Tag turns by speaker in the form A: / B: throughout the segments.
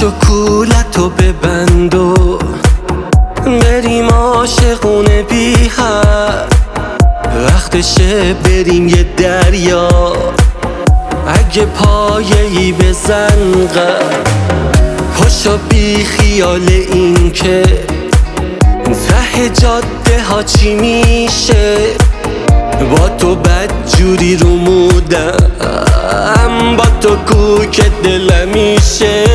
A: پاشو کولتو ببند و بریم عاشقونه بی حد. وقتشه بریم یه دریا، اگه پایه‌ای بزن قد. پاشو بی خیال این که ته جاده ها چی میشه. با تو بدجوری رو مودم، با تو کوک دلم میشه.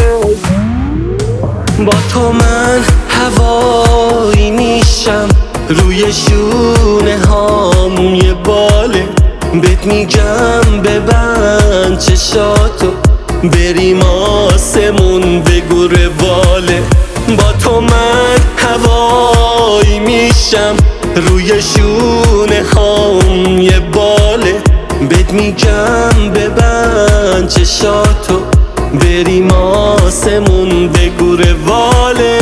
A: با تو من هوایی میشم، روی شونه هام یه باله. بهت میگم ببند چشاتو، بریم آسمون بگو رواله. با تو من هوایی میشم، روی شونه هام یه باله. بهت میگم ببند چشاتو، بریم آسمون بگو رواله.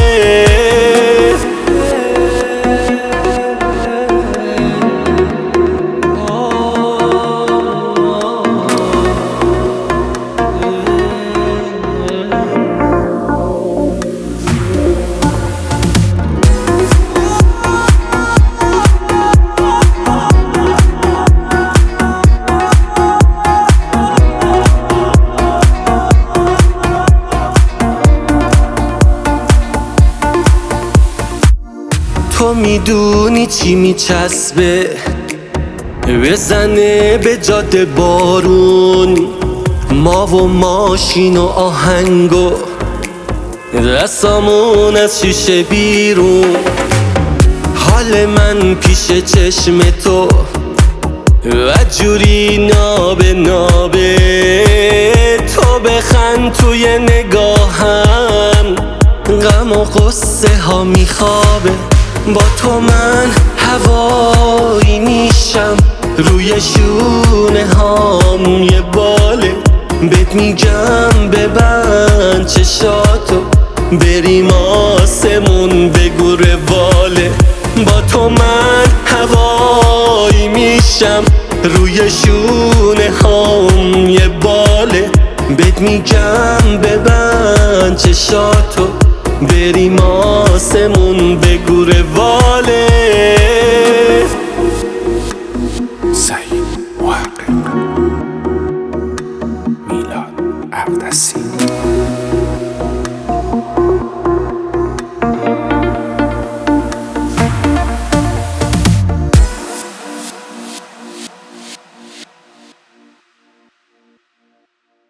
A: تو میدونی چی میچسبه بزنه به جاده بارون. ما و ماشین و آهنگ و دستامون از شیشه بیرون. حال من پیش چشم تو وجوری نابه نابه. تو بخند توی نگاهم، غم و قصه ها میخوابه. با تو من هوایی میشم، روی شونه هام یه باله. بهت میگم ببند چشاتو، بریم آسمون بگو رواله. با تو من هوایی میشم، روی شونه هام یه باله. بهت میگم ببند چشاتو، بریم آسمون بگو رواله.